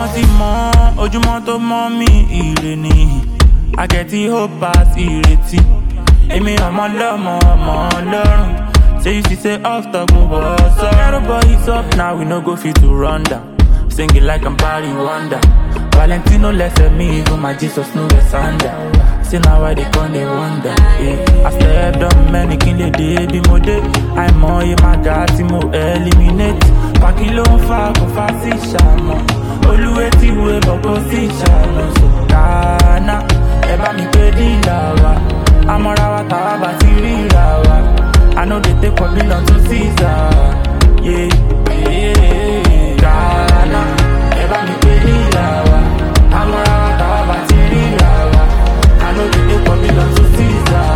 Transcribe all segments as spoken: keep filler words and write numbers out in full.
Ojúmọ́ ti mọ́, ojúmọ́ tó mọ́ mi ire ni. I get the hope as ìrètí. Èmi ọmọ lọ́mọ ọmọ lọ́rùn. Say you see say off talk mo bọ̀ sọ. Everybody is up now, we no go fit to run down. Sing it like I'm Barry Wonder. Valentino lẹ́sẹ̀ mi, even my Jesus no get sanda. See now why they call they wonder. Yeah. I stepped on many kin le dé bí mo dé. Àìmọye máa ga tí mo eliminate. Pàkí ló ń fa kò fa sí ìṣàmọ̀. Olúwe tí wo bọ̀ kó sí ìṣàmọ̀. So kàánà ẹ bá mi pé dílà wa. Àmọ́ra wa tàwa bá ti ríra wa. I know they take for billion to Caesar. Yeah, yeah, yeah. Ghana, eba mi pe dílà wa. Àmọ́ra wa tàwa bá ti ríra wa. I know they take for billion to Caesar.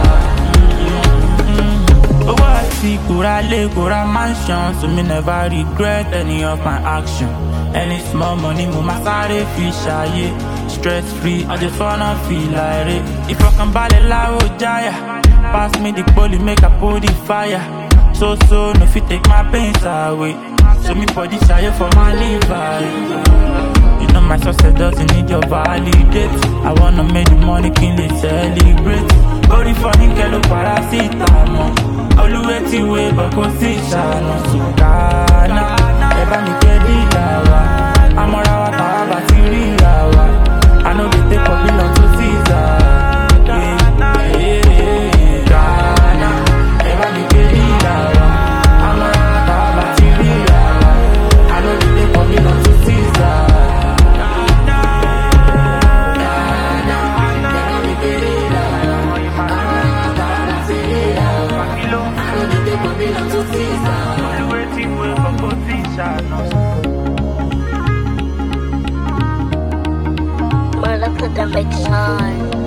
Owó àti kura lé kura mansion, so me never regret any of my action. Any small money, mo ma sáré fi ṣayé. Stress free, I just wanna feel like it. If I can balẹ̀ láwọ̀ jáyà. Pass me the poly, make a put the fire. So, so, no fit take my pains away. So me for this shire for my liver. You know my success doesn't need your validate. I wanna make the money, can they celebrate? Body for him, kelo paracetamol. Always ti way, but go see shano. So, Ghana, eba mi ke dilawa. Amora wa taba tirilawa. I know they take a billion to Caesar. Well, look at the big sign.